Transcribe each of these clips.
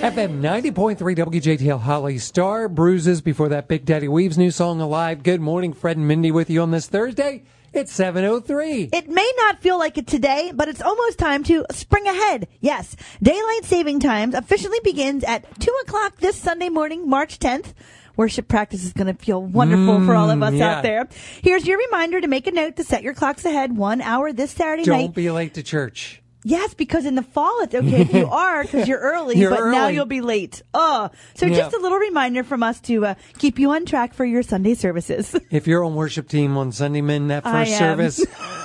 FM 90.3 WJTL Holly Star. Bruises before that Big Daddy Weave's new song Alive. Good morning, Fred and Mindy with you on this Thursday. It's 7:03. It may not feel like it today, but it's almost time to spring ahead. Yes, Daylight Saving Times officially begins at 2 o'clock this Sunday morning, March 10th. Worship practice is going to feel wonderful for all of us out there. Here's your reminder to make a note to set your clocks ahead 1 hour this Saturday night. Don't be late to church. Yes, because in the fall it's okay if you are because you're early, now you'll be late. So just a little reminder from us to keep you on track for your Sunday services. If you're on worship team on Sunday, that first service,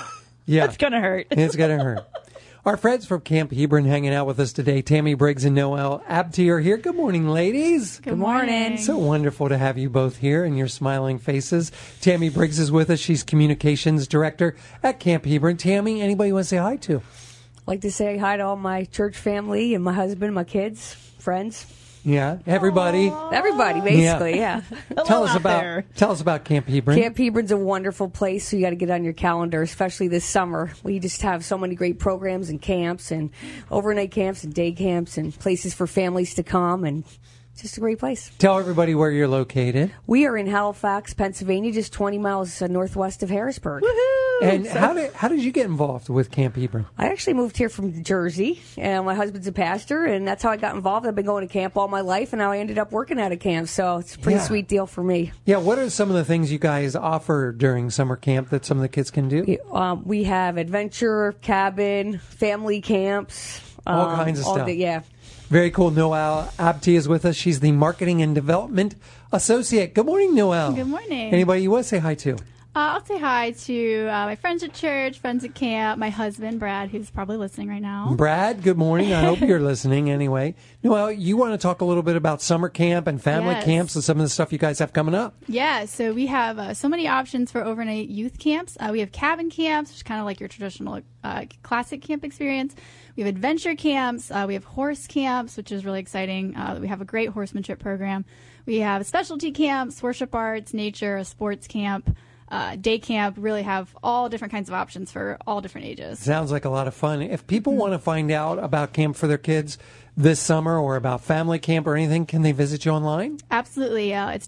it's going to hurt. It's going to hurt. Our friends from Camp Hebron hanging out with us today, Tammy Briggs and Noelle Abti are here. Good morning, ladies. Good morning. So wonderful to have you both here and your smiling faces. Tammy Briggs is with us. She's communications director at Camp Hebron. Tammy, anybody you want to say hi to? I'd like to say hi to all my church family and my husband, my kids, friends. Yeah, everybody. Aww. Everybody, basically, yeah. Tell us about Camp Hebron. Camp Hebron's a wonderful place, so you got to get on your calendar, especially this summer. We just have so many great programs and camps and overnight camps and day camps and places for families to come, and it's just a great place. Tell everybody where you're located. We are in Halifax, Pennsylvania, just 20 miles northwest of Harrisburg. Woohoo! And how did you get involved with Camp Hebron? I actually moved here from Jersey, and my husband's a pastor, and that's how I got involved. I've been going to camp all my life, and now I ended up working at a camp, so it's a pretty sweet deal for me. Yeah, what are some of the things you guys offer during summer camp that some of the kids can do? We have adventure, cabin, family camps. All kinds of stuff. Yeah. Very cool. Noelle Abti is with us. She's the Marketing and Development Associate. Good morning, Noelle. Good morning. Anybody you want to say hi to? I'll say hi to my friends at church, friends at camp, my husband, Brad, who's probably listening right now. Brad, good morning. I hope you're listening anyway. Noelle, you want to talk a little bit about summer camp and family camps and some of the stuff you guys have coming up? Yeah, so we have so many options for overnight youth camps. We have cabin camps, which is kind of like your traditional classic camp experience. We have adventure camps. We have horse camps, which is really exciting. We have a great horsemanship program. We have specialty camps, worship arts, nature, a sports camp. Day camp, really have all different kinds of options for all different ages. Sounds like a lot of fun. If people want to find out about camp for their kids this summer or about family camp or anything, can they visit you online? Absolutely. It's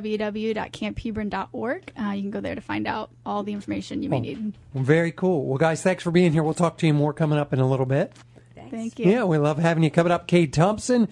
www.camphebron.org. You can go there to find out all the information you may need. Very cool. Well, guys, thanks for being here. We'll talk to you more coming up in a little bit. Thank you. Yeah, we love having you coming up. Cade Thompson